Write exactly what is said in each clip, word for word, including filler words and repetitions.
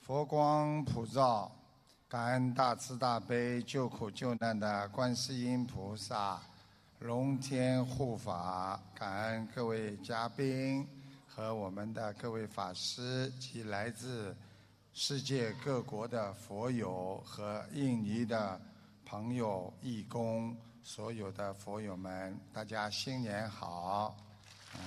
佛光普照，感恩大慈大悲救苦救难的观世音菩萨，龙天护法，感恩各位嘉宾和我们的各位法师及来自世界各国的佛友和印尼的朋友义工，所有的佛友们，大家新年好。嗯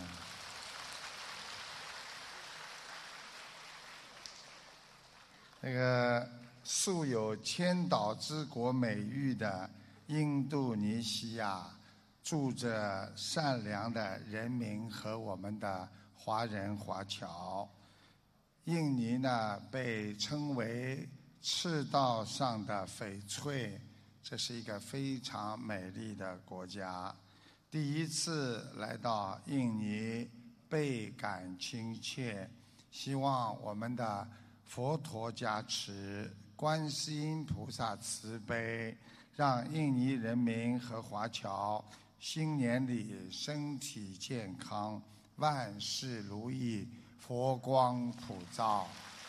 那个素有千岛之国美誉的印度尼西亚，住着善良的人民和我们的华人华侨。印尼呢，被称为赤道上的翡翠，这是一个非常美丽的国家。第一次来到印尼，倍感亲切，希望我们的佛陀加持，观世音菩萨慈悲，让印尼人民和华侨新年里身体健康，万事如意，佛光普照。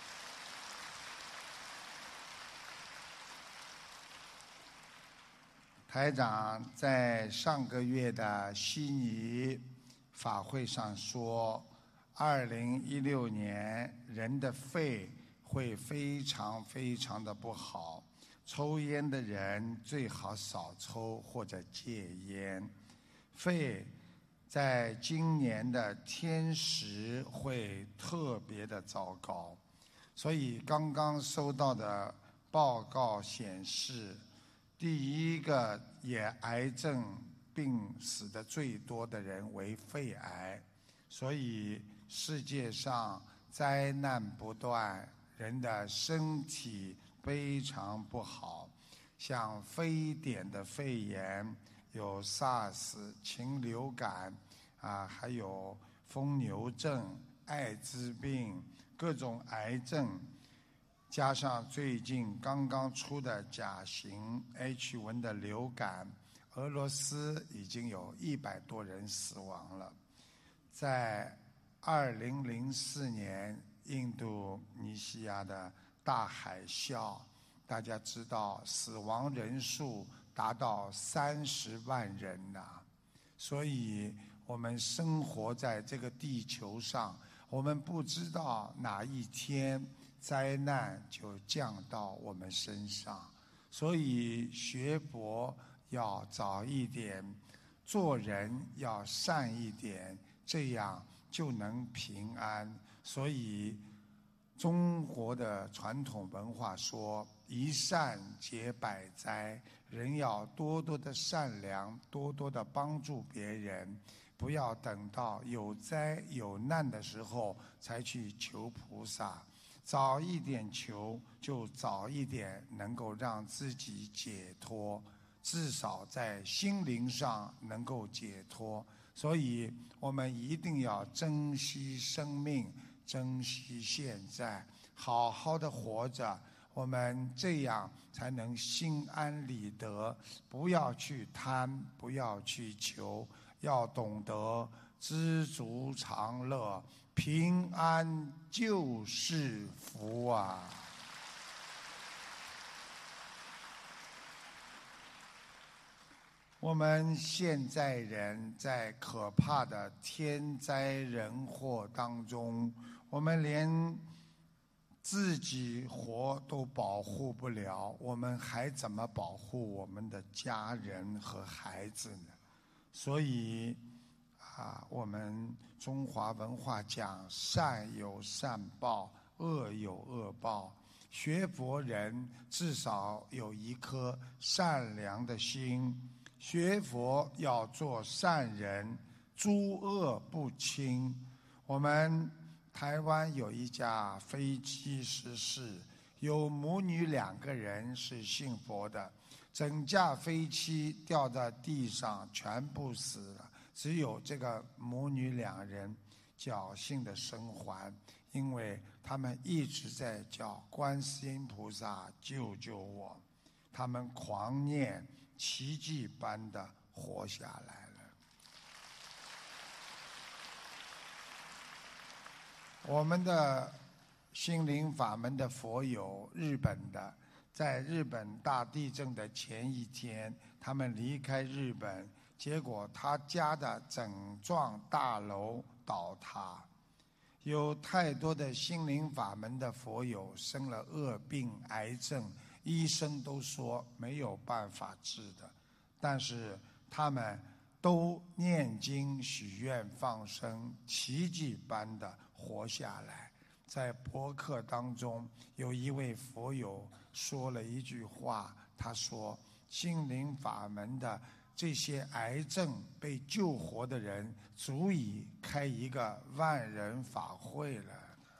台长在上个月的悉尼法会上说，二零一六年人的肺会非常非常的不好，抽烟的人最好少抽或者戒烟。肺在今年的天时会特别的糟糕，所以刚刚收到的报告显示，第一个也癌症病死的最多的人为肺癌，所以世界上灾难不断，人的身体非常不好，像非典的肺炎，有 SARS、禽流感啊，还有疯牛症、艾滋病、各种癌症，加上最近刚刚出的甲型 H 一 的流感，俄罗斯已经有一百多人死亡了。在二零零四年印度尼西亚的大海啸，大家知道死亡人数达到三十万人呐、啊。所以我们生活在这个地球上，我们不知道哪一天灾难就降到我们身上，所以学佛要早一点，做人要善一点，这样就能平安。所以中国的传统文化说，一善解百灾，人要多多的善良，多多的帮助别人，不要等到有灾有难的时候才去求菩萨，早一点求，就早一点能够让自己解脱，至少在心灵上能够解脱。所以我们一定要珍惜生命，珍惜现在，好好的活着，我们这样才能心安理得。不要去贪，不要去求，要懂得知足常乐，平安就是福啊！我们现在人在可怕的天灾人祸当中，我们连自己活都保护不了，我们还怎么保护我们的家人和孩子呢？所以啊，我们中华文化讲善有善报，恶有恶报。学佛人至少有一颗善良的心，学佛要做善人，诸恶不侵。我们台湾有一架飞机失事，有母女两个人是信佛的，整架飞机掉在地上，全部死了，只有这个母女两人侥幸的生还，因为他们一直在叫观世音菩萨救救我，他们狂念，奇迹般的活下来了。我们的心灵法门的佛友，日本的，在日本大地震的前一天，他们离开日本，结果他家的整幢大楼倒塌。有太多的心灵法门的佛友生了恶病、癌症，医生都说没有办法治的，但是他们都念经许愿放生，奇迹般的活下来。在博客当中，有一位佛友说了一句话，他说心灵法门的这些癌症被救活的人，足以开一个万人法会了。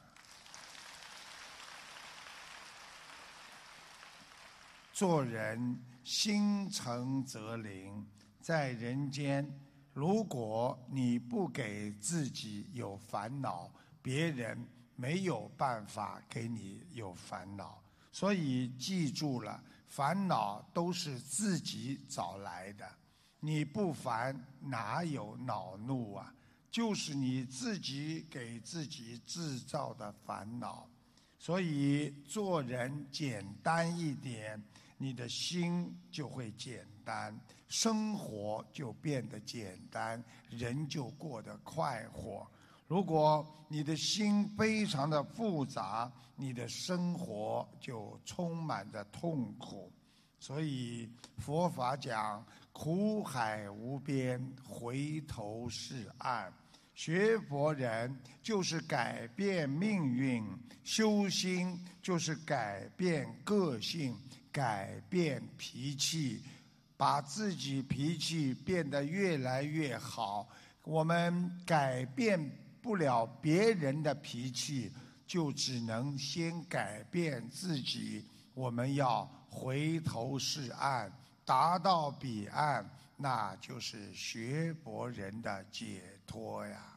做人心诚则灵，在人间，如果你不给自己有烦恼，别人没有办法给你有烦恼。所以记住了，烦恼都是自己找来的。你不烦，哪有恼怒啊？就是你自己给自己制造的烦恼。所以做人简单一点，你的心就会简单，生活就变得简单，人就过得快活。如果你的心非常的复杂，你的生活就充满着痛苦。所以佛法讲苦海无边，回头是岸。学佛人就是改变命运，修心就是改变个性，改变脾气，把自己脾气变得越来越好。我们改变不了别人的脾气，就只能先改变自己。我们要回头是岸，达到彼岸，那就是学佛人的解脱呀。